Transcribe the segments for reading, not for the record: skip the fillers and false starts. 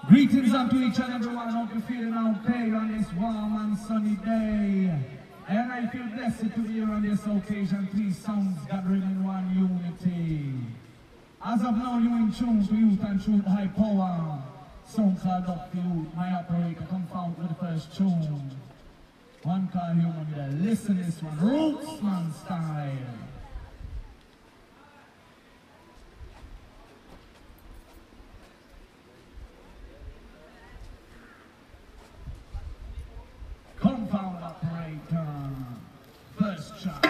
Greetings unto each and everyone. Hope you're feeling okay on this warm and sunny day. And I feel blessed to be here on this occasion. Three sounds gathering in one unity. As of now, you're in tune to Youth and Truth High Power. Song called Up to Youth. My operator come out with the first tune. One called Human there. Listen to this one. Rootsman style. Compound operator. First track.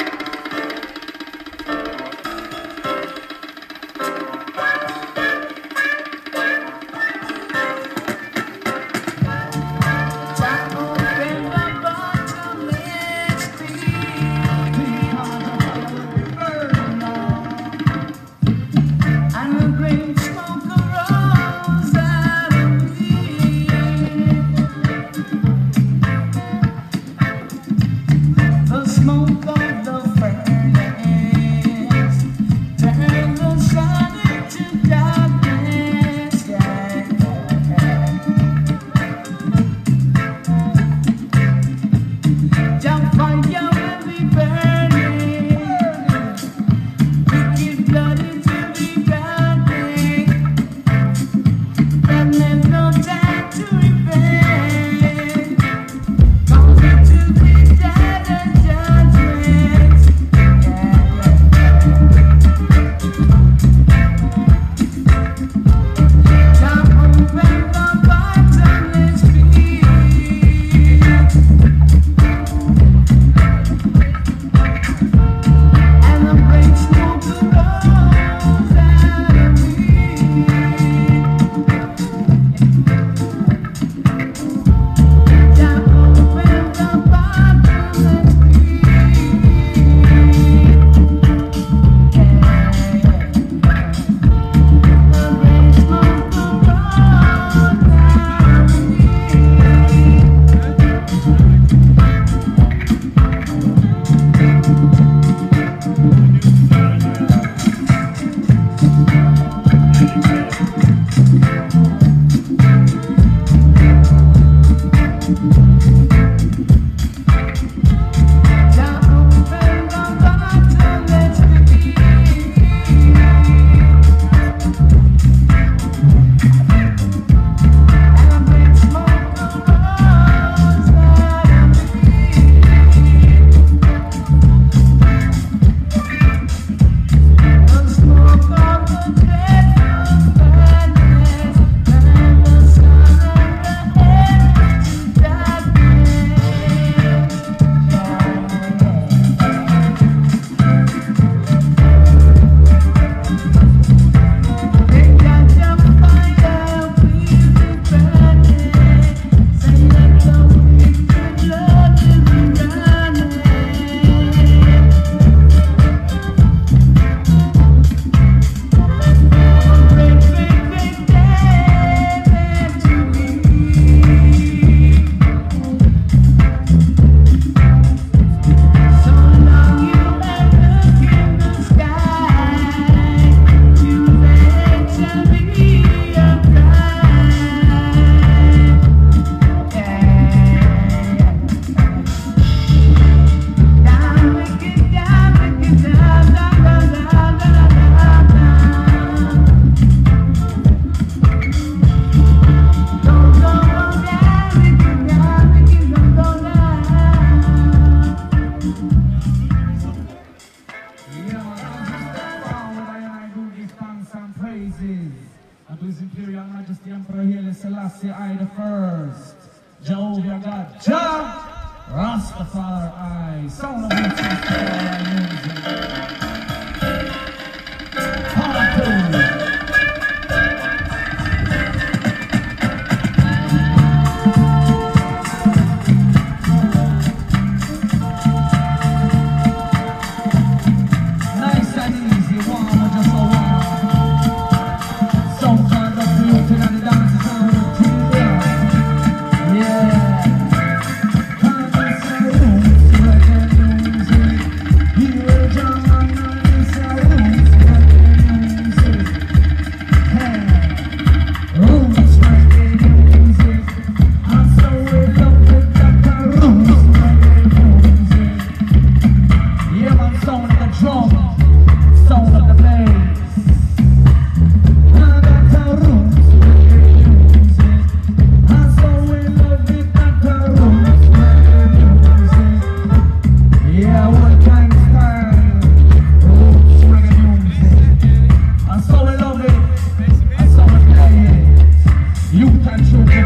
Yeah.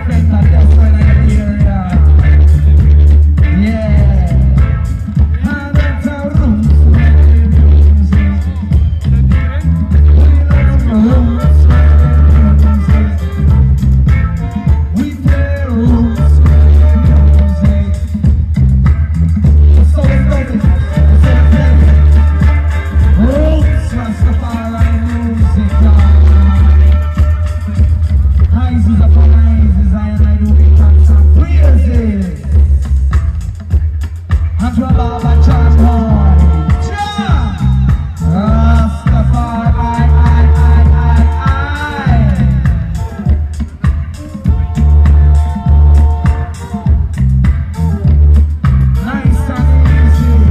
defender, that's when I hear ya. Yeah. And that's our roots. We play roots music. So it's going to roots Rastafari music. Rises upon rises, I do it and some praises. And to a Baba John Boy. Rastafari, nice and easy.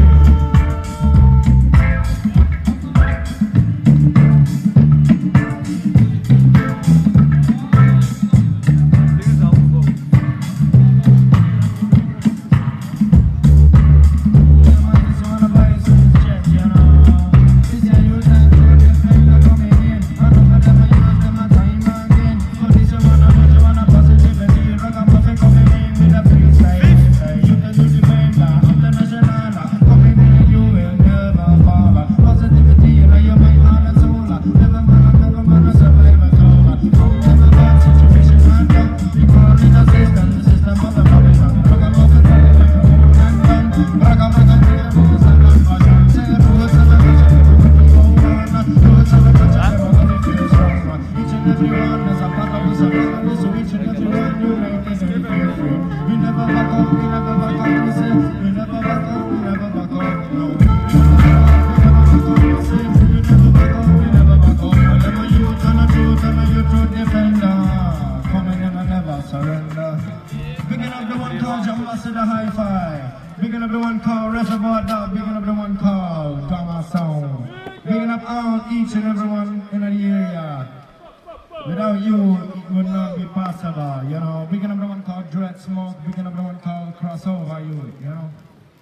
Bigging up the one called Reservoir Dog, bigging up the one called Thomas Sound, bigging up all each and everyone in the area. Without you, it would not be possible, you know. Bigging up the one called Dread Smoke, bigging up the one called Crossover Youth, you know.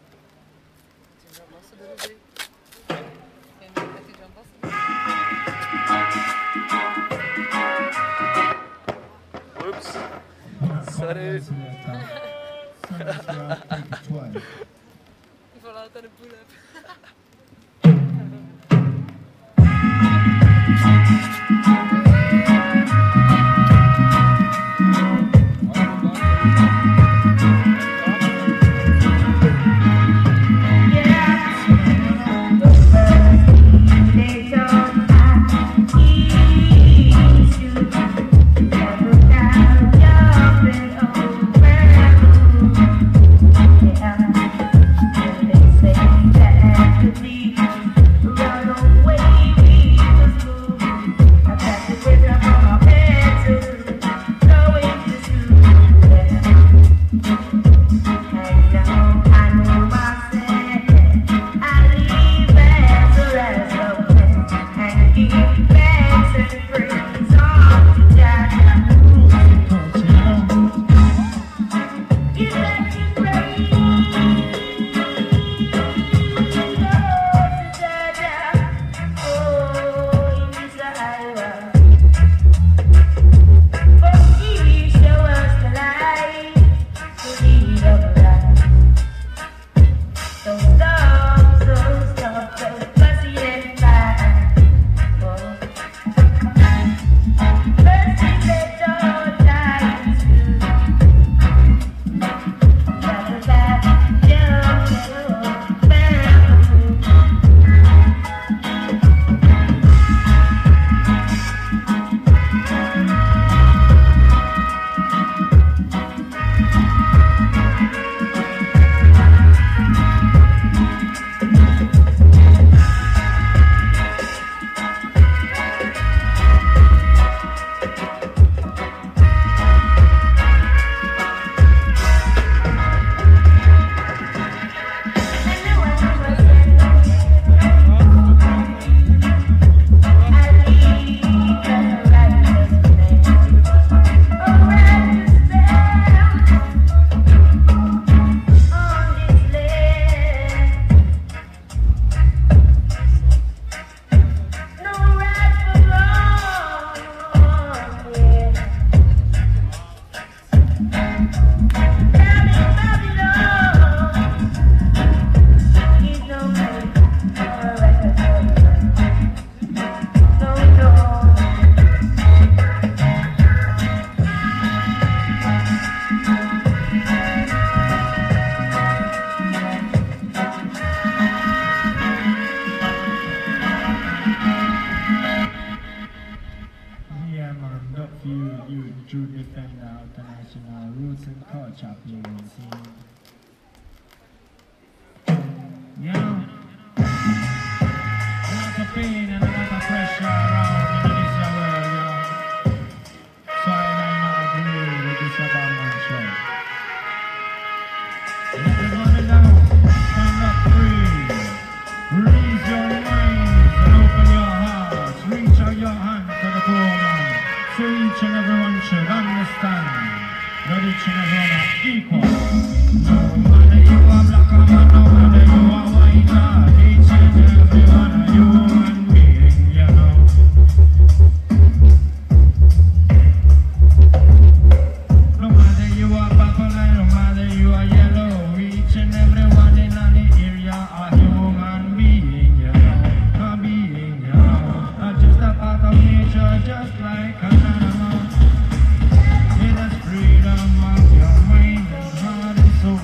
Oops. Sorry. Il faut l'entendre le pull-up. Yeah. up for you Drew Defender International Roots and Culture players. Yeah. A lot of pain and a lot of pressure around in this world, you know. So I might not agree with this Obama show. Let everybody down, stand up free. Release your minds and open your hearts. Reach out your hand to the poor man. So each and everyone should understand that each and everyone are equal. No matter you are black or man, no matter you are white or each and everyone are human being, you know. No matter you are purple and no matter you are yellow, each and everyone in the area are human being, you know. A being, you know. Not just a part of nature, just like an animal. It is freedom of your mind and heart and soul.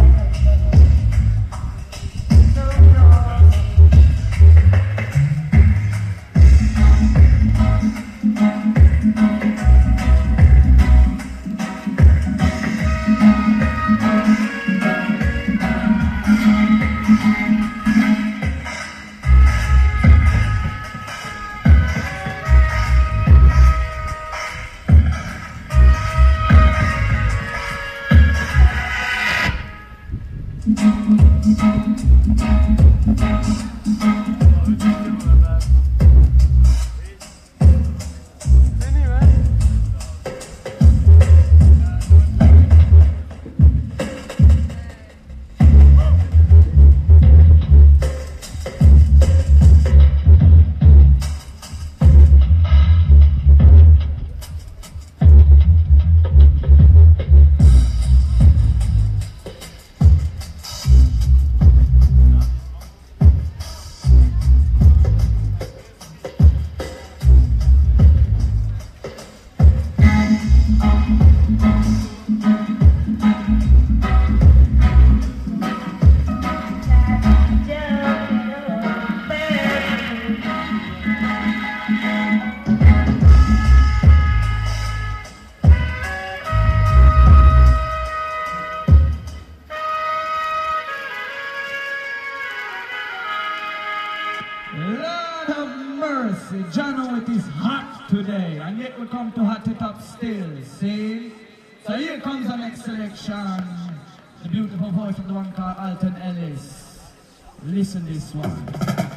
Lord of mercy, John, it is hot today, and yet we come to hot it up still, see? So here comes the next selection, the beautiful voice of the one called Alton Ellis. Listen this one.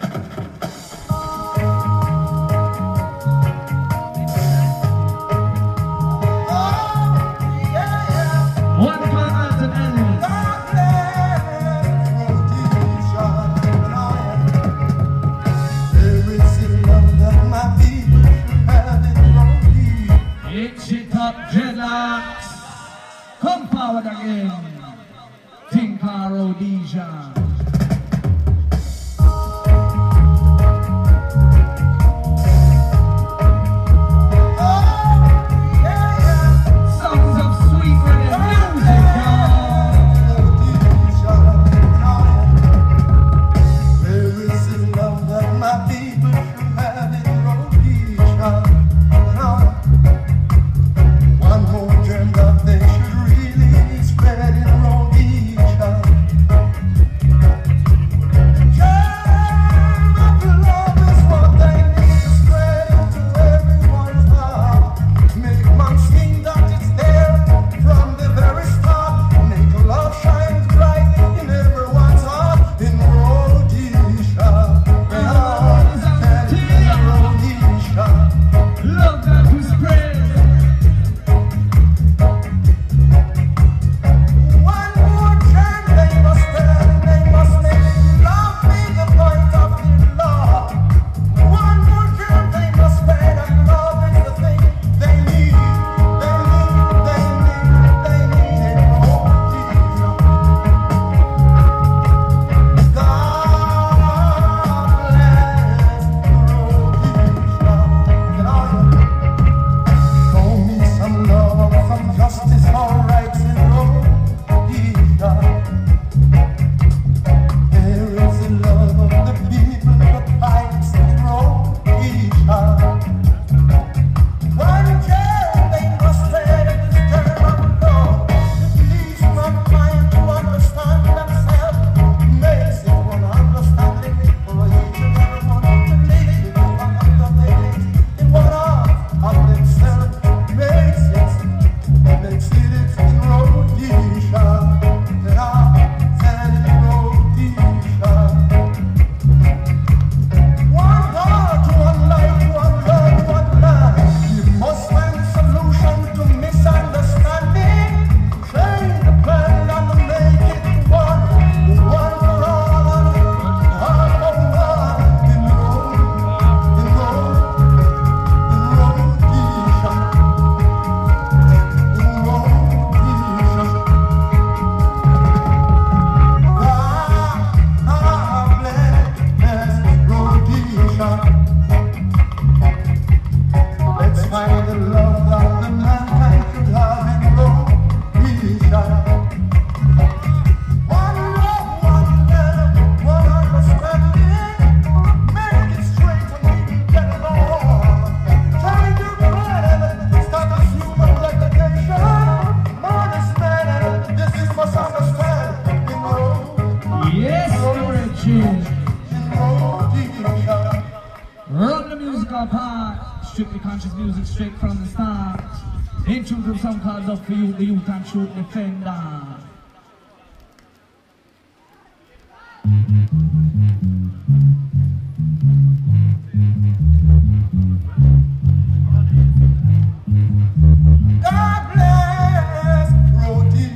One called Alton Ellis. Itch it up, dreadlocks. Come forward again. Tinker Rhodesia. Songs of sweet reggae music, There is a love that my people have in Rhodesia. One more germ that they should really spread in Rhodesia. strictly conscious music straight from the start. In tune to some cause up for you, the youth and truth defender. God bless Rhodey.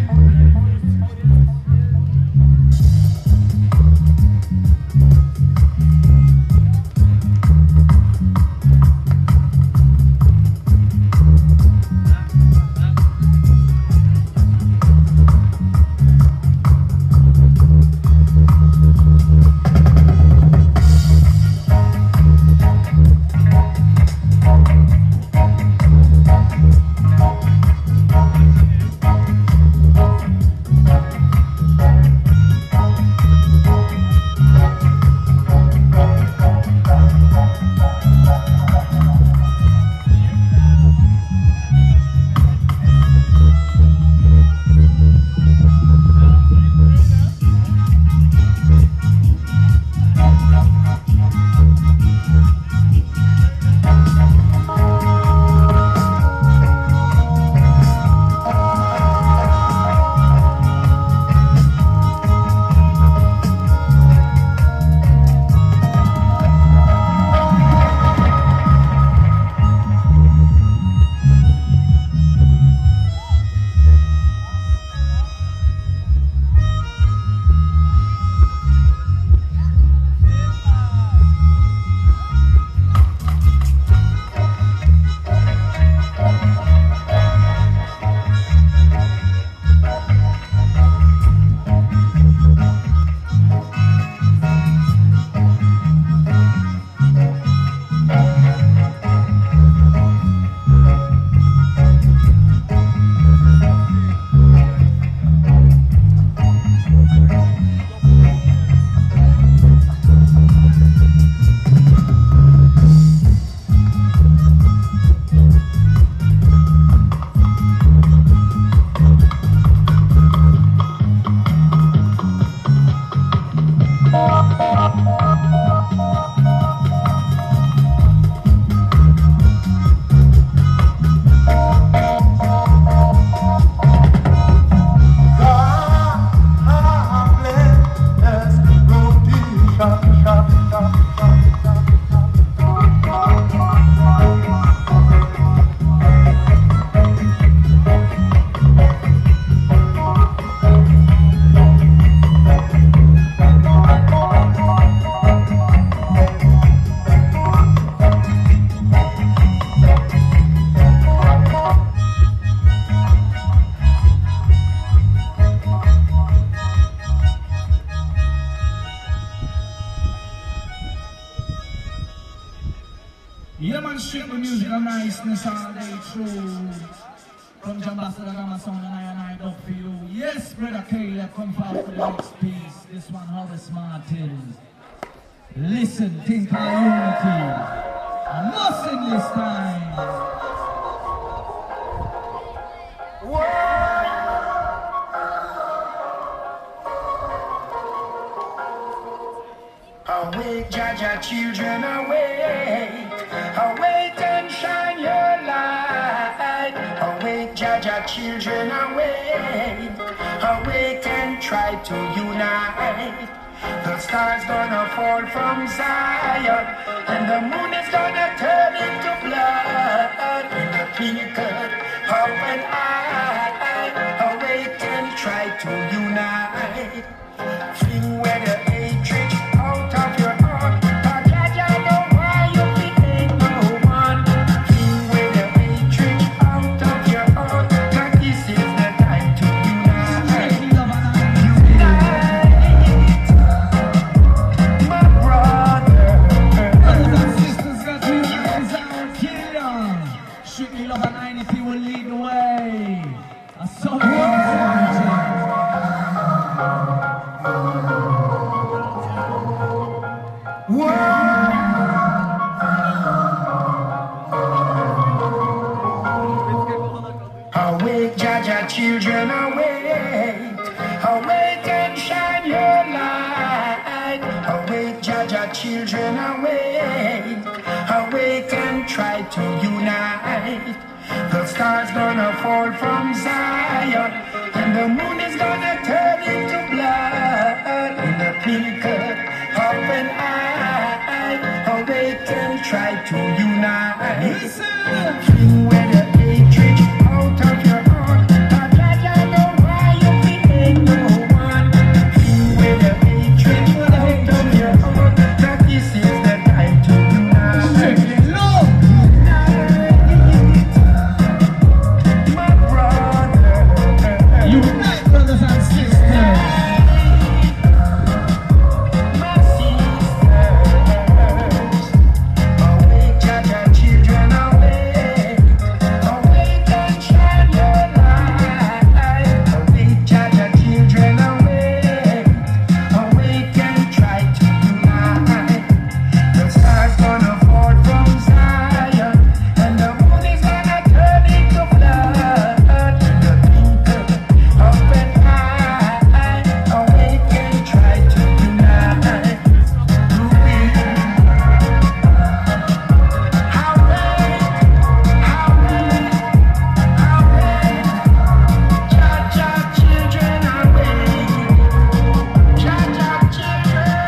Yeah, man, strip the musical niceness all day through. From Jambassador Gamma Sound and I dub for you. Yes, Brother Caleb, come forward for the next piece. This one, Horace Martin. Listen, think of unity. Nothing this time. Awake, Jaja, children, awake. Awake and shine your light. Awake, Jaja, children, awake. Awake and try to unite. The stars gonna fall from Zion, and the moon is gonna turn into blood. In the twinkle of an eye, awake and try to unite. Fling where the hatred out of your heart. Jaja know why you ain't no one. Fling where the hatred out of your heart. 'Cause this is the time to unite. Unite, my brother. Brothers and sisters, got to unite is our kingdom. Strictly Love and Unity will lead the way. A song Awake, Jaja, children, awake. Awake and shine your light. Awake, Jaja, children, awake. Awake and try stars gonna fall from Zion, and the moon is gonna turn into blood. In the twinkle of an eye, awaken, try to unite. Fling where the hatred out of your heart, but I know why you feel no one. Fling where the hatred out of your heart, that this is the time to unite. Unite, brothers and sisters. My sisters, awake, Jaja, children, awake, awake and shine your light. Awake, Jaja, children, awake, awake and try to unite. The stars gonna fall from Zion, and the moon is gonna turn into blood. In the twinkle of an eye, awake and try to unite. Jaja children awake, Jaja children.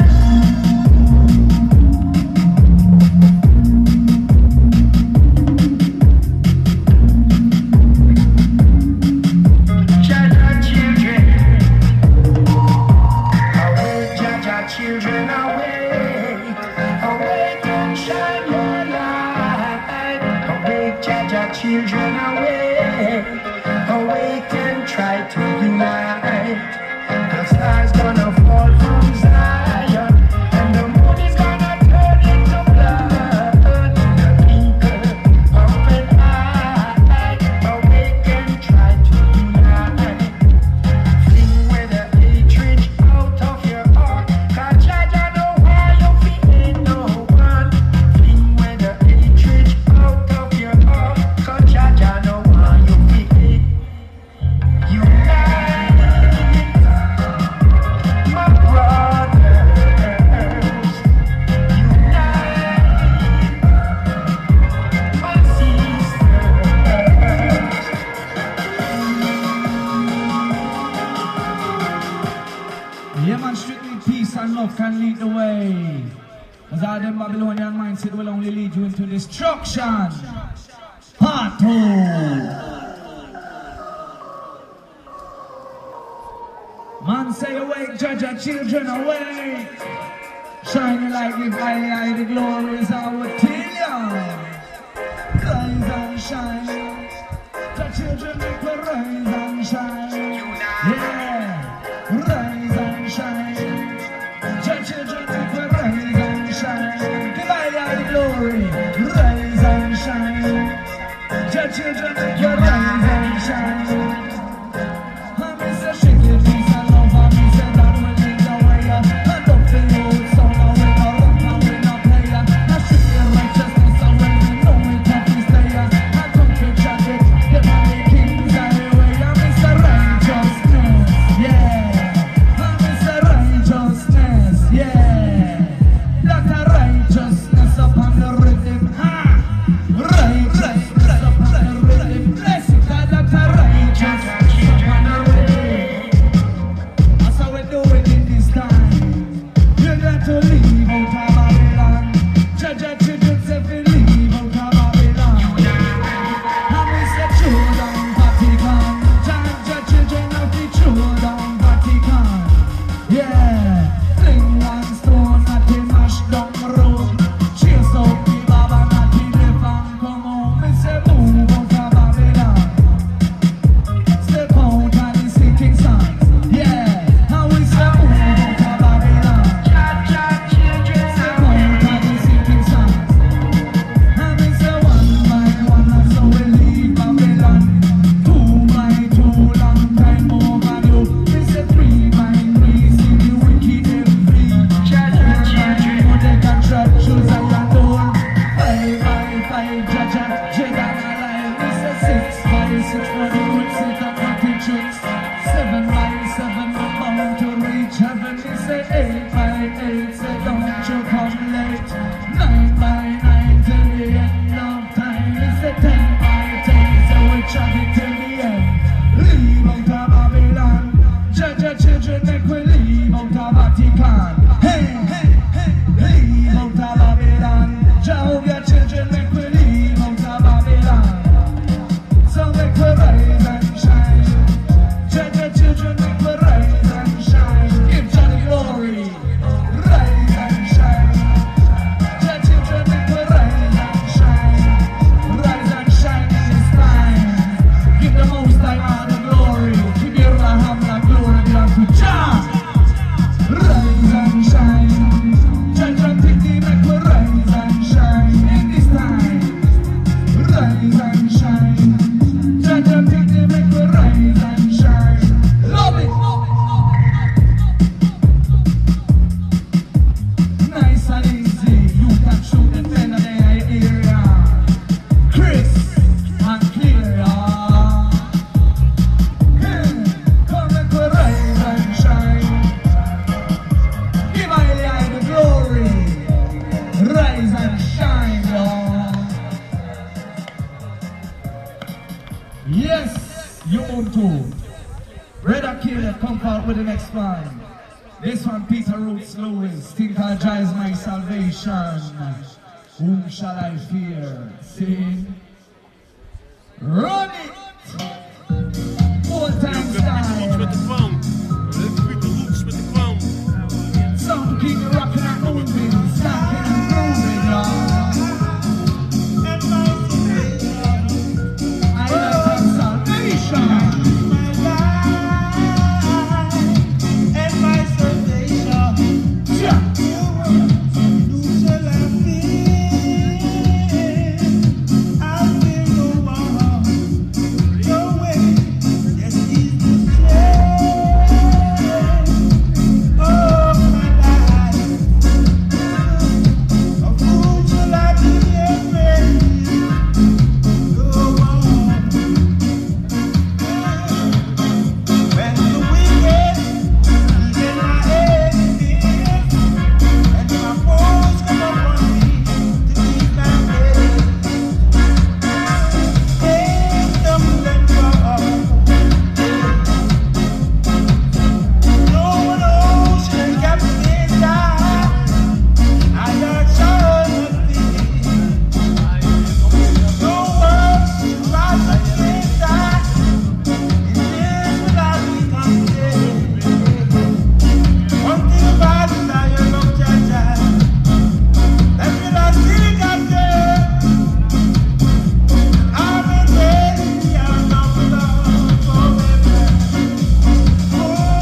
Jaja children, awake, Jaja children, awake, awake and shine your light. Awake, Jaja children, awake, awake and try to unite. The stars gonna fall from Zion, and the moon is gonna turn into blood. In the twinkle of an eye, awake and try to unite. Fling where the hatred out of your heart, 'cause Jaja know why you feel no one. Fling where the hatred out of your heart, 'cause Jaja know why you feel. Unite, my brothers. Unite, my sisters. Yeah, man, strictly peace and love can lead the way. As all them Babylonian mindset will only lead you into destruction. Part 2. Man say awake, Jaja children awake. Shining like the highly the glory is our Tillion. Rise and shine. The children make we rise and shine. Yeah. Rise and shine. The children make we rise and shine. The highly the glory. Rise and shine. The children make we rise and shine. I'm Mr. Shaky Peace and love, and me say that will lead the way. And up the road, so now we no run and we no play. Now strictly righteousness and when we know we can't be stay. And come to traffic, the money kings highway. And Mr. Righteousness, yeah. And Mr. Righteousness, yeah. That a righteousness upon the rhythm, righteousness upon the rhythm. Bless it, God, that a righteousness upon the rhythm. That's how we do it in this time. You got to leave out of Babylon. Jaja children say we leave out of Babylon. And we say true down Vatican. Jaja children have to true down Vatican. Yeah. Fling one stone at the mash down road. Chase out the Baba not the live and come home. We say move out of Babylon. Step out of the sinking sun. Yeah. And we say move out of Babylon. Jaja children Step out of the sinking sun. And we say one by one, and so we leave Babylon. 2 by 2, long time overdue. We say 3 by 3, see the wicked them flee. Jaja children. They can trap shoes and your door. 5 by 5, Jaja, Jada alive. We say 6 by 6, for the good sit and not the tricks. 7 by 7, we're bound to reach heaven. We say 8 by 8, say don't you come late. 9 by 9, till the end of time. We say 10 by 10, so we Yes, Ubuntu. Brother Killer, come forward with the next one. This one, Peter Roots Lewis. Think I'll is my salvation. Whom shall I fear? Sing. Run it! Old time style. Some keep rocking and moving, stacking and grooving, y'all. I like salvation. And my salvation. Yeah. Who shall I fear? I will go on your way. Yes, he's the strength of my life. Of whom shall I be afraid? Go on. When the wicked even my enemies and my foes come upon me to eat my flesh, stumble and fall. No one else can captivate God. I not shall not fear. No one can rise against God. It is without me concealed. One thing about it, I love Jaja. That's what I see God there. I'm in bed, I'm not alone forever. Oh,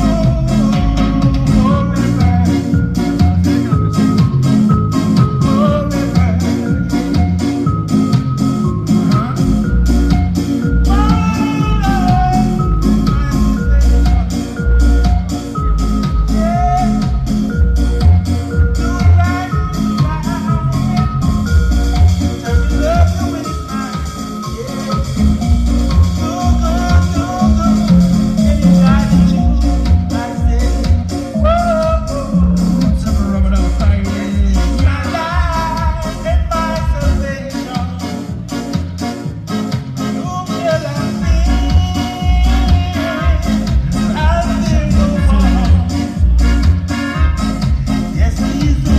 yes, he's the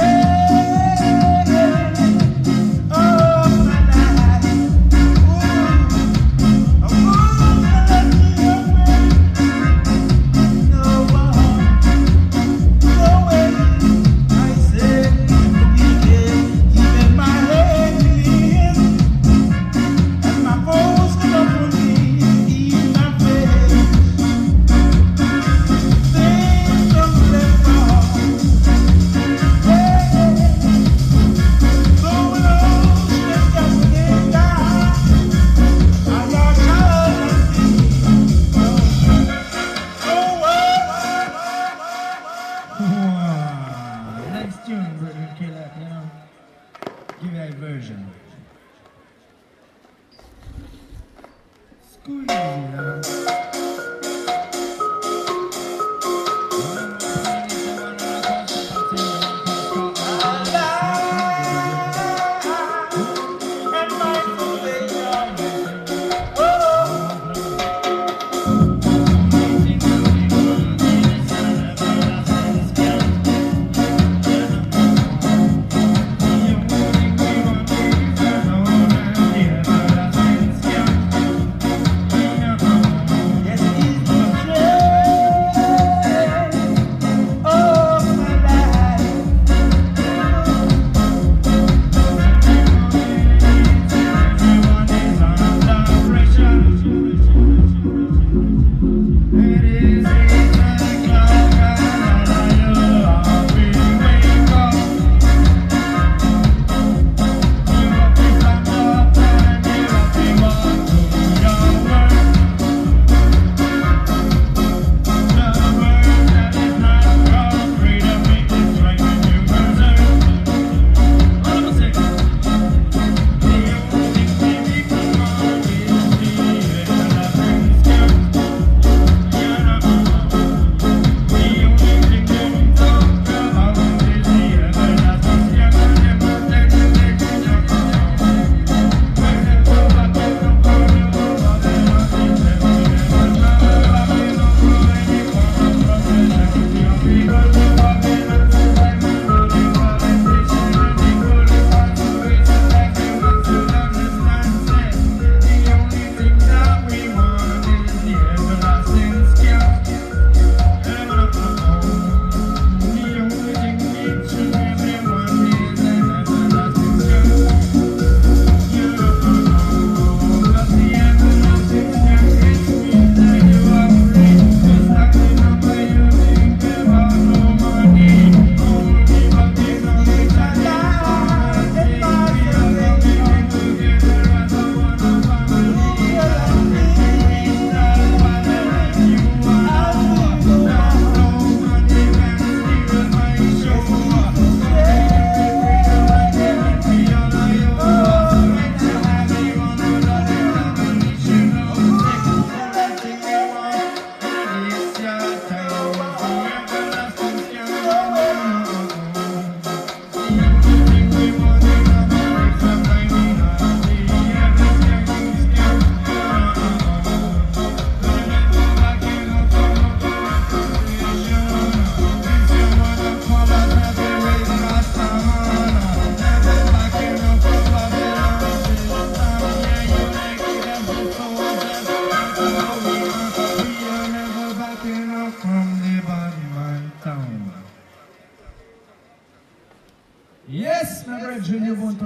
strength of my life. Of whom shall I be afraid? No one, no way. I said the wicked, even my enemies, and my foes come upon me to eat my flesh. Things stumble and fall. Next tune, Brother Killer, you know. Give me a version. Squeeze, you know.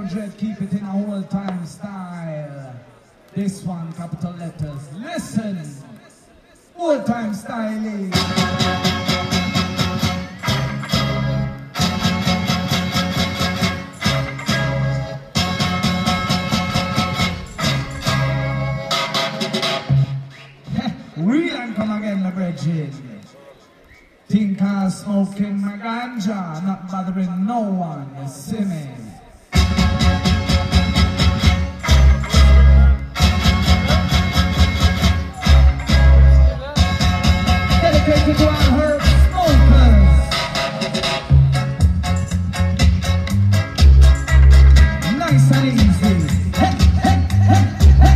100, keep it in a old time style. This one, capital letters. Listen, old time styling. Real and come again, my brethren. Think I'm smoking my ganja, not bothering no one, you see me? Dedicated to our herb smokers. Nice and easy. Hey, hey, hey, hey.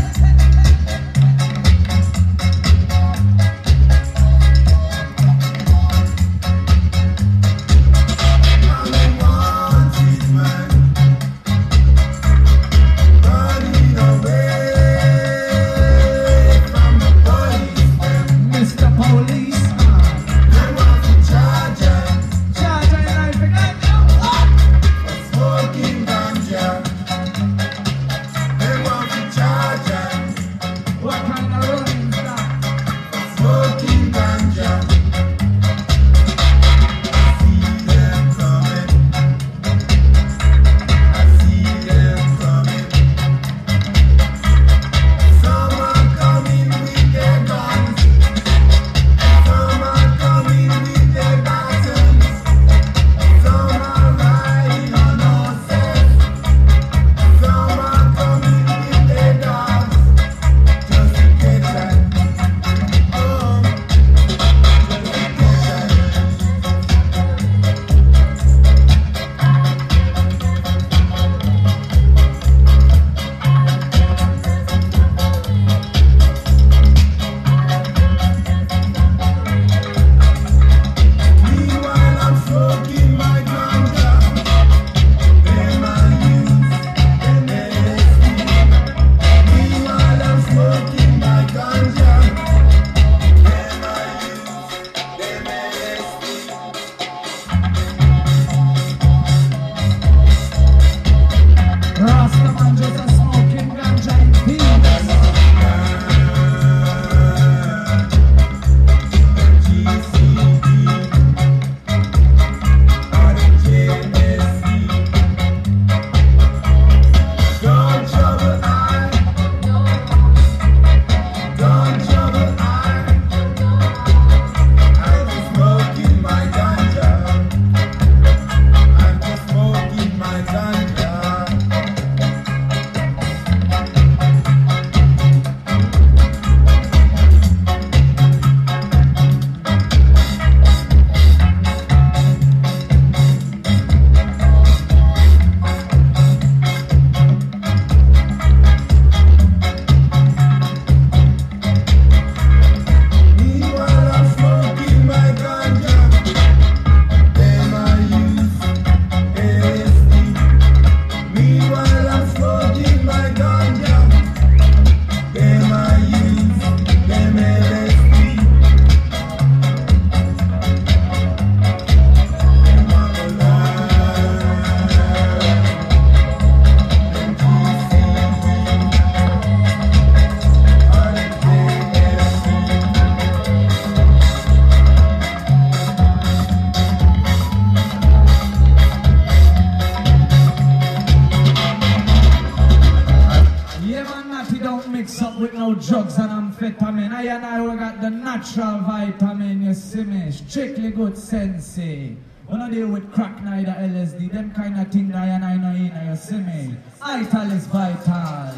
Drugs and amphetamine. I and I we got the natural vitamin, you see me? Strictly good sensei. We don't deal with crack neither LSD. Them kind of thing that I and I know in, you see me? Vital is vital.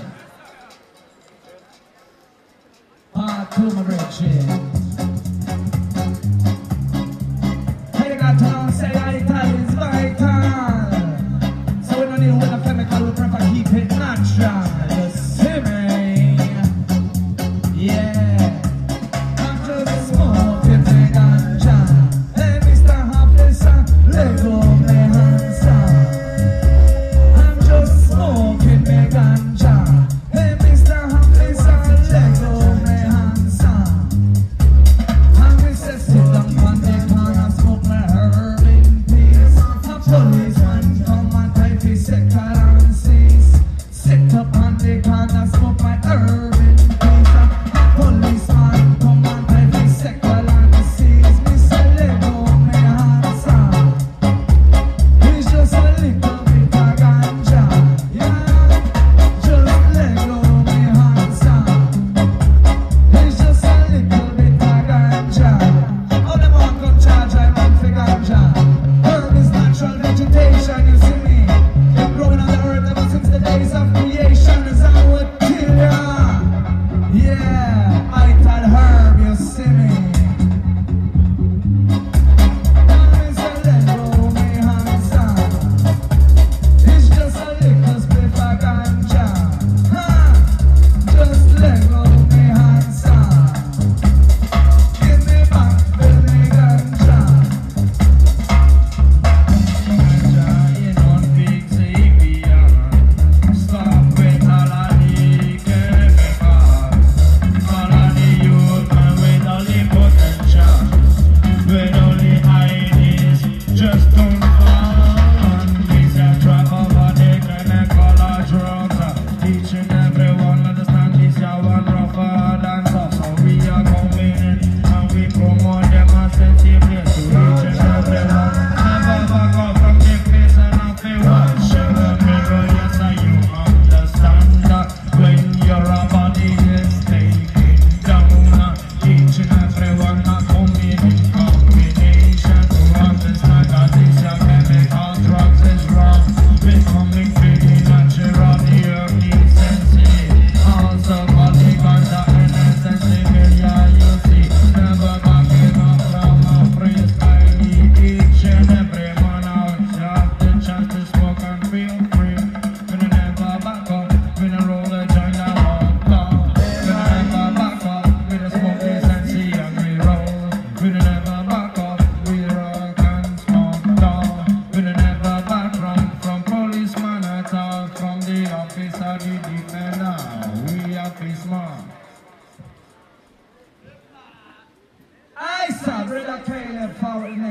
Part 2, my brethren. I got to say vital is vital. So we don't deal with the chemical, we prefer keep it natural. You see me? Yeah, I'm just smoking my ganja. Hey, Mr. Hafiz, let go my hands. I'm just smoking my ganja. Hey, Mr. Hafiz, let go my hands. I'm just sit down on the corner, smoke my herb in peace. A policeman come and try to set currency.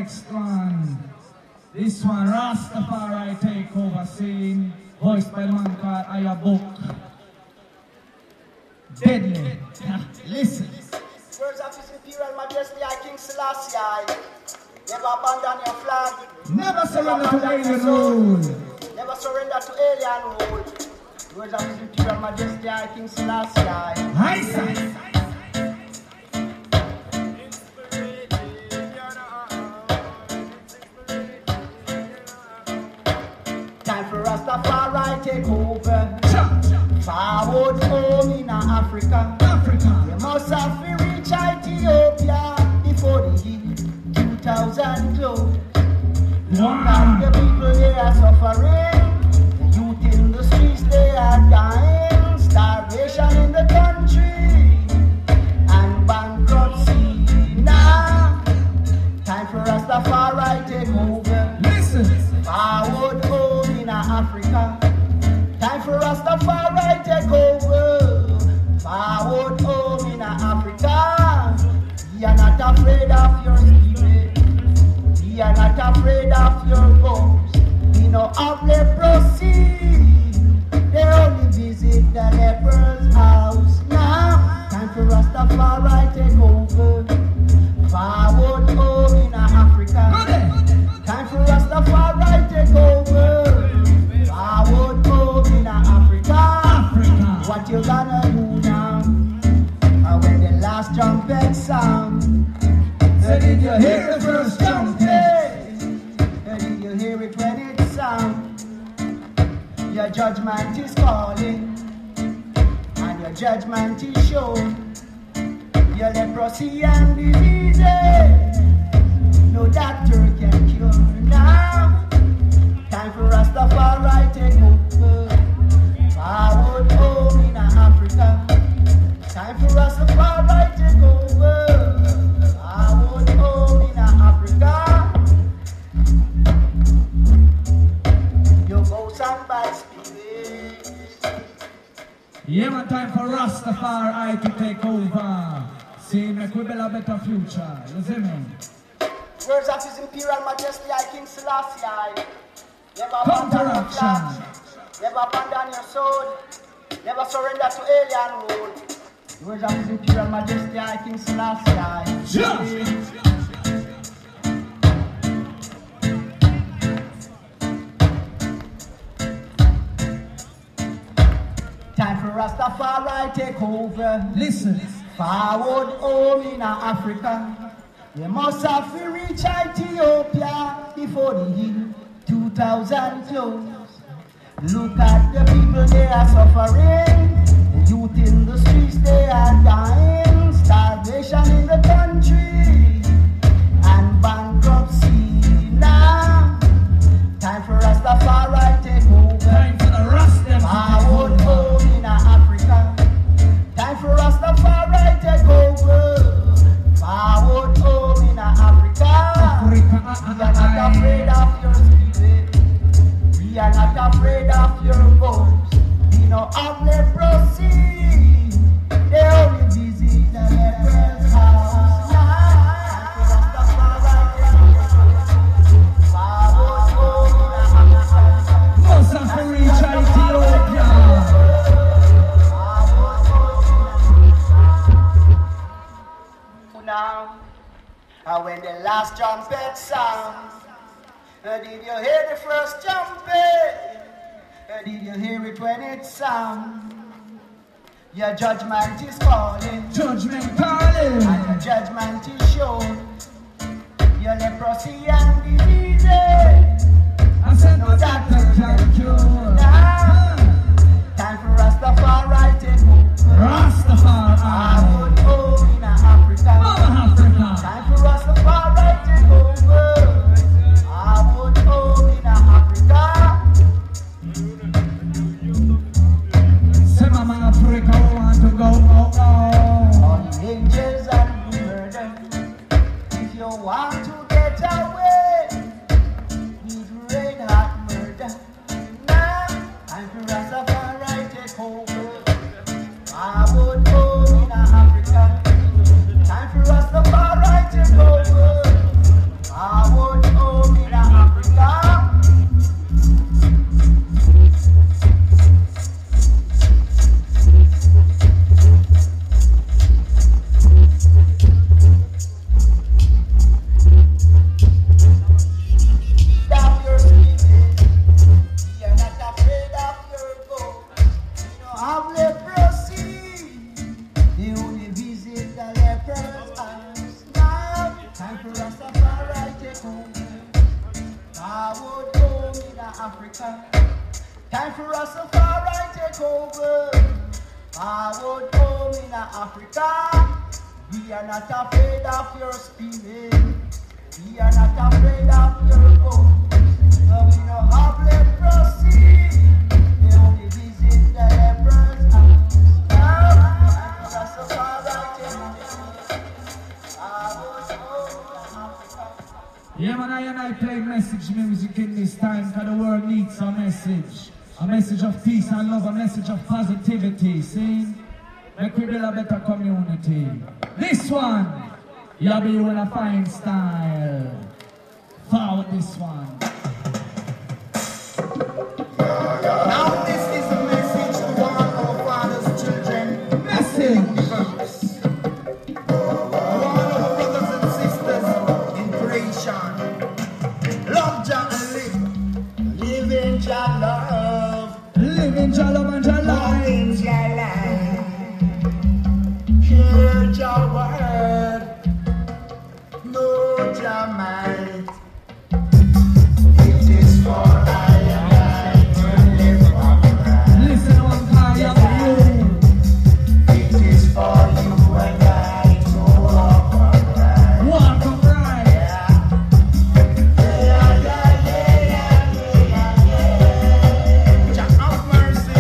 next one. This one, Rastafari Takeover Scene, voiced by the man called Ayabook. Deadly. Listen. Words of His Imperial Majesty, I King Selassie. Never abandon your flag. Never surrender to alien rule. Never surrender to alien rule. Words of His Imperial Majesty, I King Selassie. High side. Time for Rastafari take over. Forward home in Africa. You must have to reach Ethiopia before the year 2000 close. Look at the people, they are suffering. The youth in the streets, they are dying. Starvation in the country and bankruptcy. Now, time for Rastafari take over. Listen. Forward home in Africa. Time for Rastafari take over. Forward home in Africa. We are not afraid of your spirit. We are not afraid of your voice. We know of leprosy. They only visit the leper's house. Now, time for Rastafari take over. Forward home in Africa. Time for Rastafari take over. Forward home in Africa. What you gonna do now? When the last trumpet sound, did you hear the first trumpet? Did you hear it when it sound? Your judgment is calling, and your judgment is shown. Your leprosy and diseases, no doctor can cure now. Time for Rastafari take over. Forward home in Africa. Time for Rastafari take over. Forward home in Africa. Your ghost and bad spirits. Yeah, man, time for Rastafari to take over. See, make we build a better future. You see me? Words of His Imperial Majesty, I King Selassie. Never Come to abandon your flag. action. Never abandon your sword. Never surrender to alien rule. Words of His Imperial Majesty, I King Selassie. Yeah. Time for Rastafari take over. Listen. Forward home in Africa. You must have to reach Ethiopia before the year 2000 close. Look at the people, they are suffering. The youth in the streets, they are dying. Starvation in the country and bankruptcy. Now, time for Rastafari take over. Time for the Rastafari. Forward home in Africa. Time for Rastafari take over. Forward home in Africa. We are not afraid of your spirit. We are not afraid of your voice. We know of leprosy. They only visit the leper's house. Forward home in Africa. Must have to reach Ethiopia. Now, when the last trumpet sounds, did you hear the first trumpet? Did you hear it when it sounds? Your judgment is calling, Judgment calling. and your judgment is shown. Your leprosy and diseases, I said no no doctor doctor can can cure. cure. Now, time for Rastafari take over. Rastafari. Forward home in Africa. Mama Africa. Time for Rastafari take over. Forward home in Africa. Say Mama Africa want to go. On the angels and murder. If you want to get away, need red hot murder. Now, Africa. Time for Rastafari take over. Forward home in Africa. We are not afraid of your spirit. We are not afraid of your bones. No, we no have leprosy. They only visit the lepers' house. Rastafari take over. Forward home in Africa. Yeah, man, I play message music in this time because the world needs a message. A message of peace and love, a message of positivity, see? Make we build a better community. This one, you'll be in a fine style. Forward this one. Now this is a message to all our fathers, children. Message! All our brothers and sisters in creation. Love Jah and live. Live in Jah love. Live in Jah love and Jah Love life. in Jah life. Hear Jah word. Know Jah might. It is for I and I to live upright. Listen one call you. It is for you and I to walk upright. Walk upright. Jah have mercy.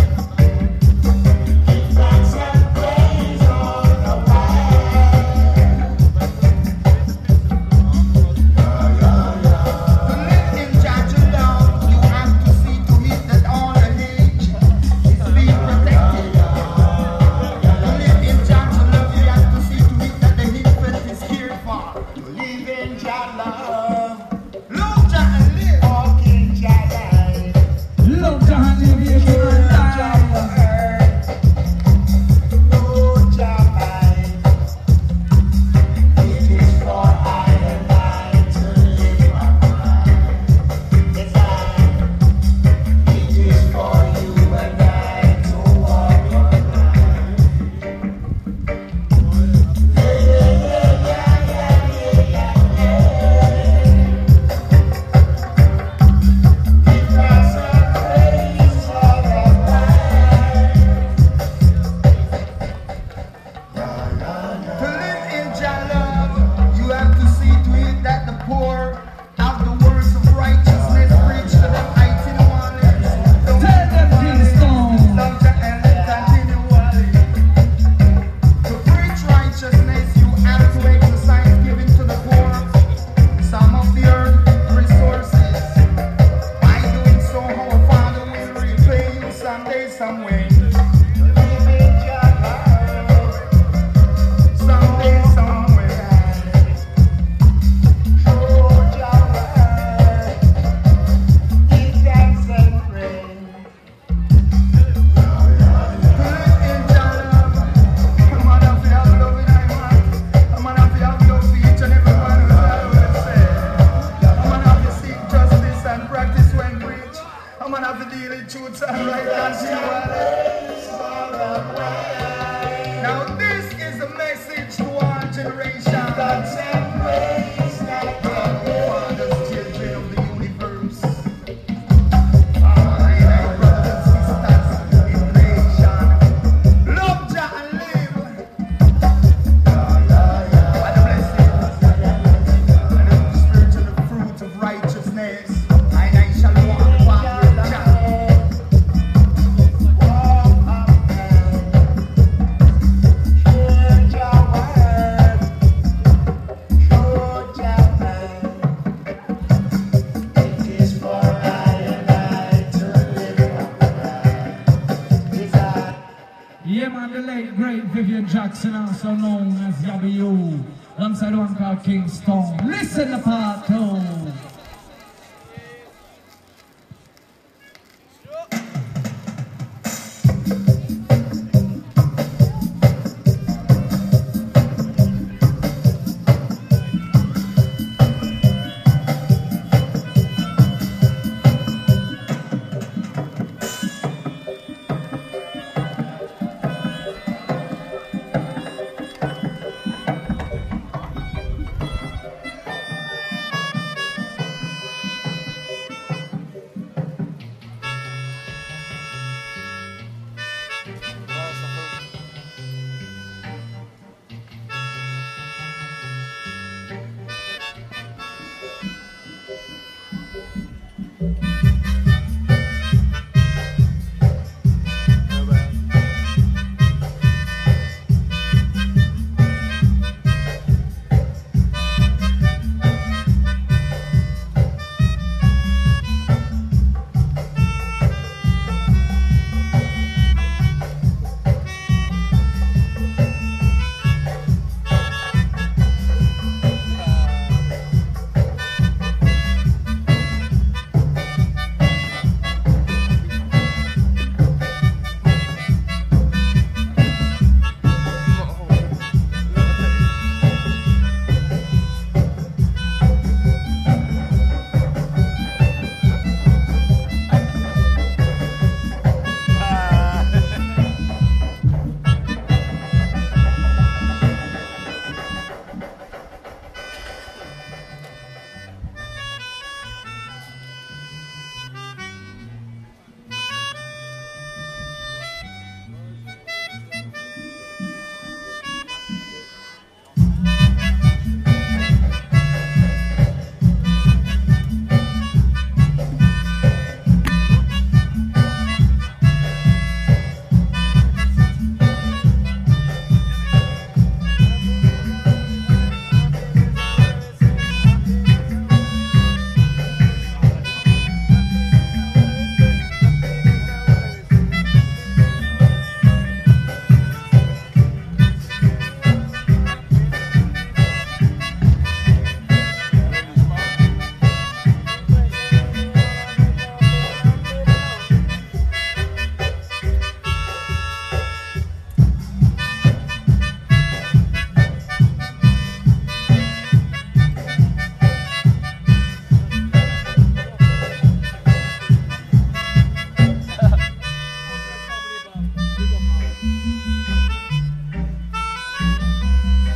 Thanks and praise all the while. To live in Jah love, you have to see to it that all the nature is being protected. To live in Jah love, you have to see to it that the infant is cared for. To live in Jah love, love Jah and live. Walk in Jah life. Love Jah and live here to Love die. Jah word. Know Jah mind. It is for I and I to live upright. It's it is for you and I to walk upright. Give us a praise all the while. To live in Jah love, you have to see to it that the poor have the words of righteousness preached to them continually. Don't Tell them, Kingston. love Jah and live continually. To preach righteousness, you have to exercise giving to the poor some of the earth resources. By doing so, our Father will repay you someday, some way. Live in Jah love. Someday, somewhere, show Jah word, give thanks and praise. To live in Jah love, a man have to have love in thy heart. A man have to have love for each and every one who will say. A man have to seek justice and practice when preach. A man have to deal in truth and right and now this is a message to our generation. Thanks and praise that fathers, children of the universe. My brothers and sisters in creation. Love Jah and live. And the blessings and the spiritual fruit of righteousness. And I shall walk back with Jah. Hear Jah word. Show Jah mind. It is for I and I to live upright. Desire. Yeah, man, the late great Vivian Jackson, also known as W, alongside one called Kingston. Listen to part two.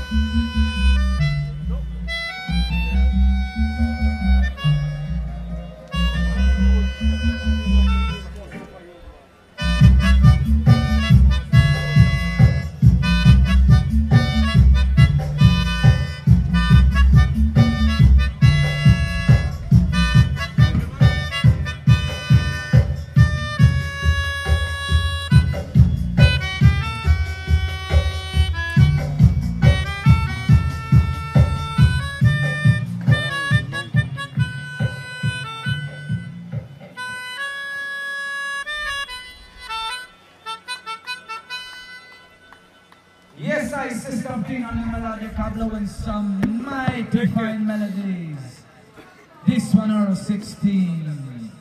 Yes, I see something on the melodic cablo and some mighty fine melodies. This one are 16.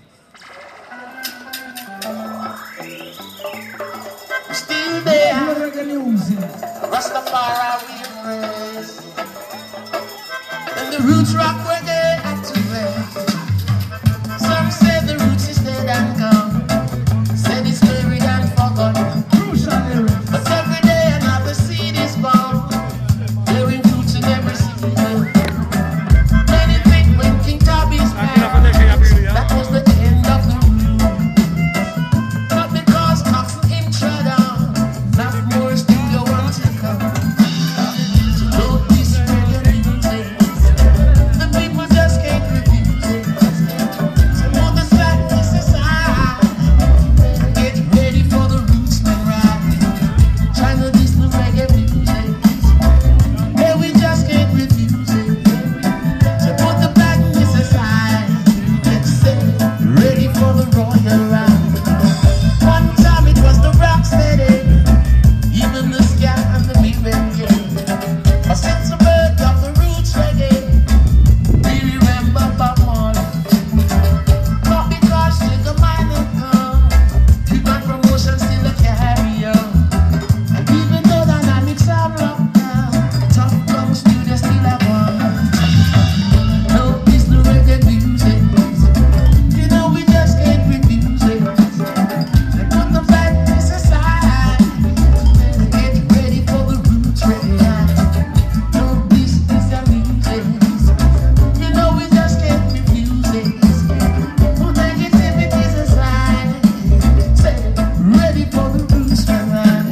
Still there, Reggae music. Rastafari we praise. And the roots rock reggae at to play. Some say the roots is dead and gone. Said it's buried and forgotten. Crucial lyrics. But every day another seed is born, bearing fruits in every season. Many think when King Tubby's passed, that was the end of the road. But because Coxon him trod on, not more studio want to come. So don't display your music. The people just can't refuse it. So move the sadness aside. Get ready for the rootsman ride. China this the reggae music. Yeah, we just can't refuse it. So put the badness aside. Let's say, ready for the royal ride. One time it was the rock steady, even the scat and the merengue. A sense of birth of the roots reggae. We remember Bob Marley. Not because Sugar Minor come, we got promotion still a carry on. And even though dynamics are rough now, tough comes to they still have one. No, it's the reggae music. You know we just can't refuse it. So put the badness aside. Get ready for the roots reggae. No, this is the music. You know we just can't refuse it. Put negativities aside. Say, ready for the roots reggae.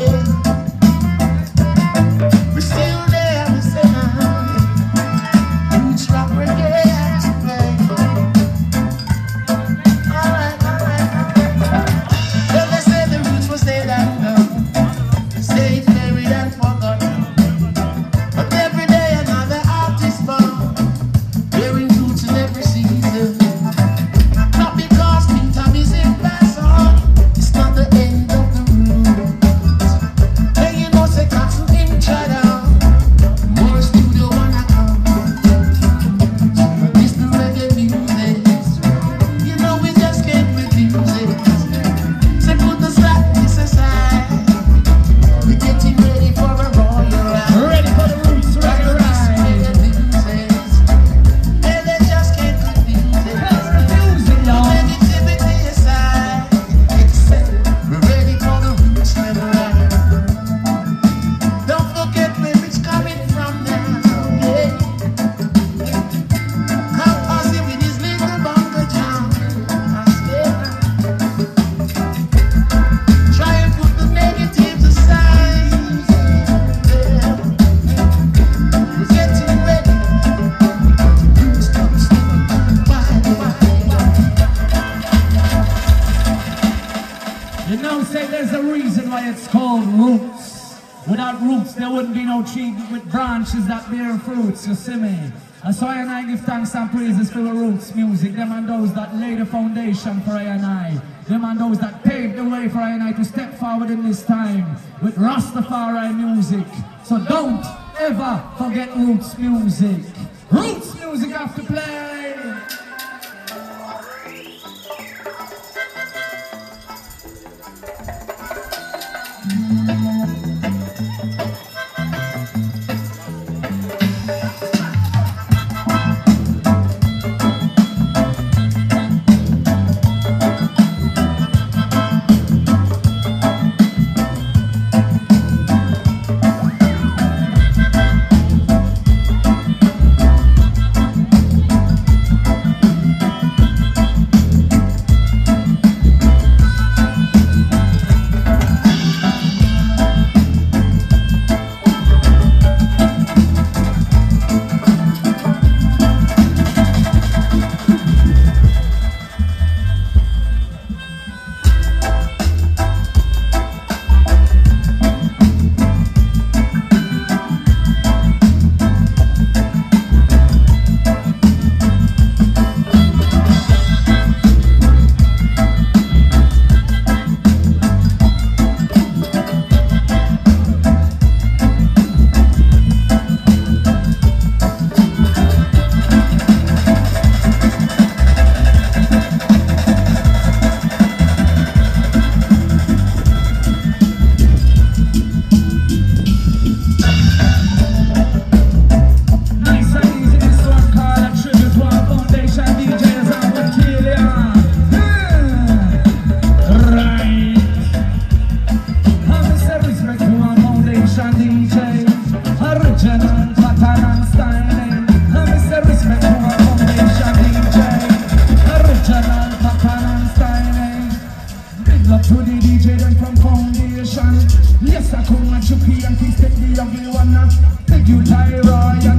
We're still there, we say roots rock reggae has to play. Alright. Well, they say the roots was dead and gone. Say it buried and forgotten. But every day another artist born, bearing fruits in every season. Not because King Tommy's in pass on, it's not the end of the road. Hey, you know, say Coxon him try down. More studio wanna come. It's the reggae music. You know we just can't refuse it. Say put the slackness aside. We're getting ready for a royal ride. Ready for the roots reggae ride. Hey, they just can't refuse it. Music, y'all. Negativity aside. We're ready for the roots reggae ride. Don't forget where it's coming from now. Yeah. Come Ozzy with his little bongo jam. I swear. Try and put the negatives aside. Yeah. We're getting ready. Roots come slipping. Why? You know, say there's a reason why it's called roots. Without roots, there wouldn't be no tree with branches that bear fruits, you see me? And so I and I give thanks and praises for the roots music. Them and those that lay the foundation for I and I. Them and those that paved the way for I and I to step forward in this time with Rastafari music. So don't ever forget roots music. Roots music have to play. you Tyra,